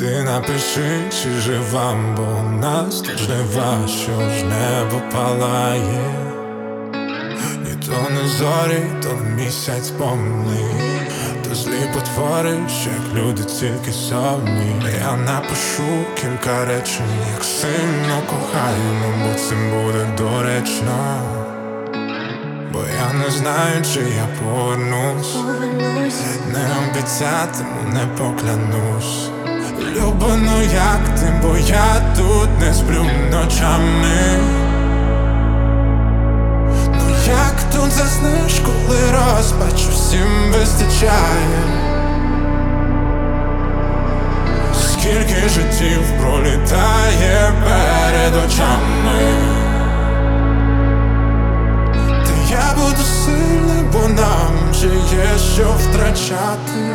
Ти напиши, чи жива, бо у нас тут жнива, що ж небо палає. І то не зорі, то не місяць повний, то злі потвори, що як люди тільки сомні. Я напишу кілька речень, як сильно кохаємо, бо цим буде доречно. Бо я не знаю, чи я повернусь. Не обіцятиму, не поклянусь. Люба, ну як ти, бо я тут не сплю ночами. Ну як тут заснеш, коли розпачу всім вистачає? Скільки життів пролітає перед очами. Та я буду сильний, бо нам ще є що втрачати.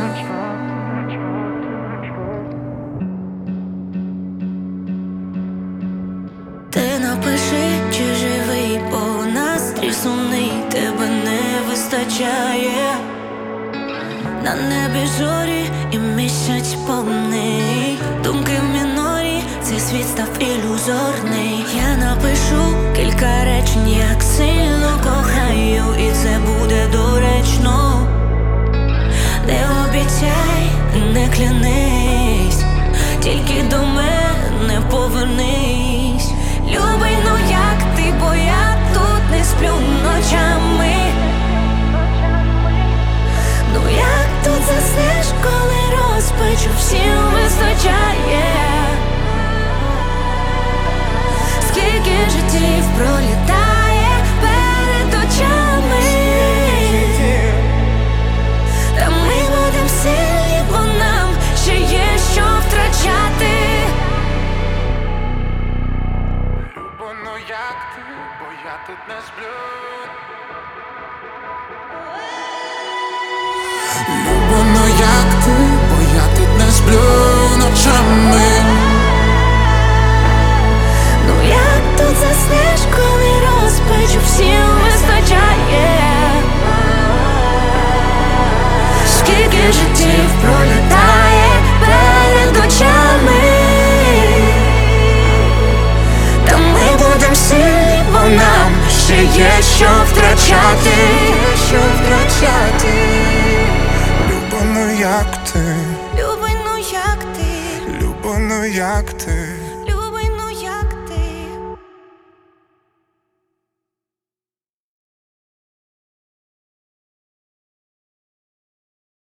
Ти напиши, чи живий, бо у нас сумний, тебе не вистачає. На небі зорі і місяць повний, думки в мінорі, цей світ став ілюзорний. Я напишу кілька речень, як сильно кохаю, і це буде доречно. Не обіцяй, не клянись, тільки до мене повернись. Любий, ну як ти, бо я тут не сплю ночами. Ну як тут заснеш, коли розпачу всім вистачає? Скільки життів пролітає перед очами. Та ми будем сильні, бо нам ще є що втрачати. Любо, ну як ти, бо я тут не сплю. Любо, ну як ти, бо я тут не сплю ночами.